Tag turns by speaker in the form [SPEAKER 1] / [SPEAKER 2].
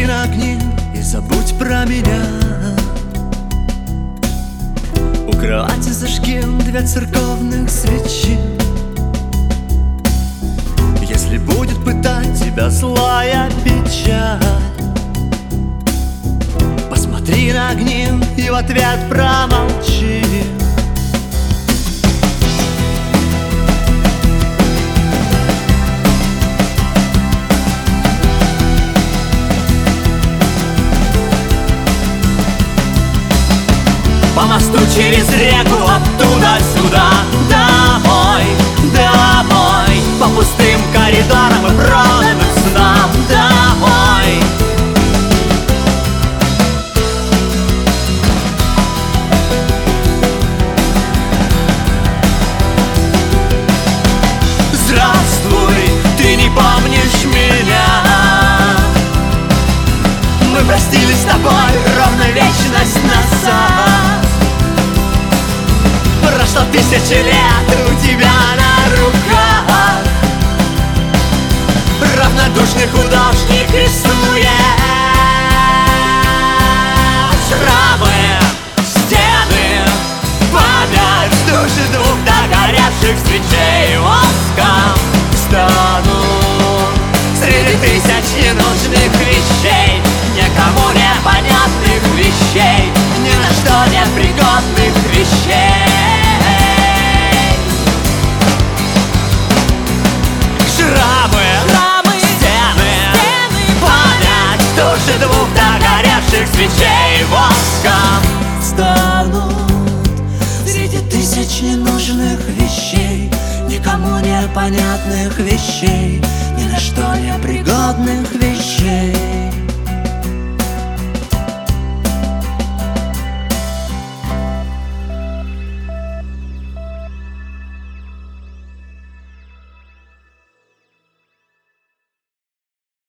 [SPEAKER 1] Посмотри на огни и забудь про меня. У кровати зажги 2 церковных свечи. Если будет пытать тебя злая печаль, посмотри на огни и в ответ промолчи. По мосту через реку, оттуда сюда, домой, домой. По пустым коридорам и проданным снам, домой. Здравствуй, ты не помнишь меня. Мы простились с тобой ровно вечность назад. Прошло 1000 лет у тебя на руках. Равнодушный художник рисует шрамы, стены, память, души 2 догоревших свечей воском станут среди 1000 ненужных вещей, никому непонятных вещей, ни на что непригодных вещей. Свечей воском станут среди 1000 ненужных вещей, никому непонятных вещей, ни на что непригодных вещей.